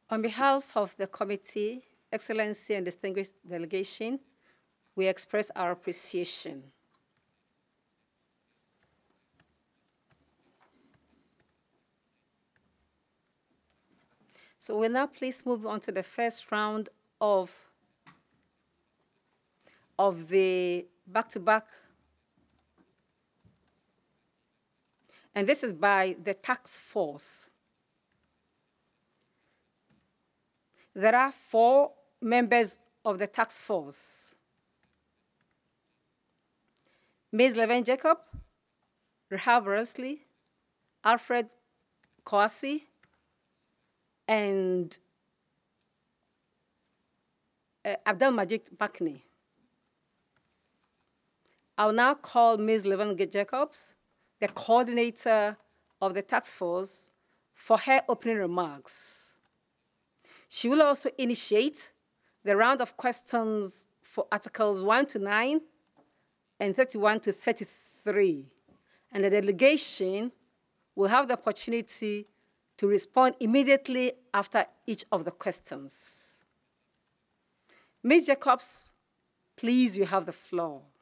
On behalf of the committee, Excellency and distinguished delegation, we express our appreciation. So we'll now please move on to the first round of the back-to-back, and this is by the task force. There are 4 members of the task force. Ms. Leven Jacob, Rahab Rosley, Alfred Kouassi, and Abdelmajid Bakni. I'll now call Ms. Leven Jacobs, the coordinator of the task force, for her opening remarks. She will also initiate the round of questions for Articles 1 to 9 and 31 to 33. And the delegation will have the opportunity to respond immediately after each of the questions. Ms. Jacobs, please, you have the floor.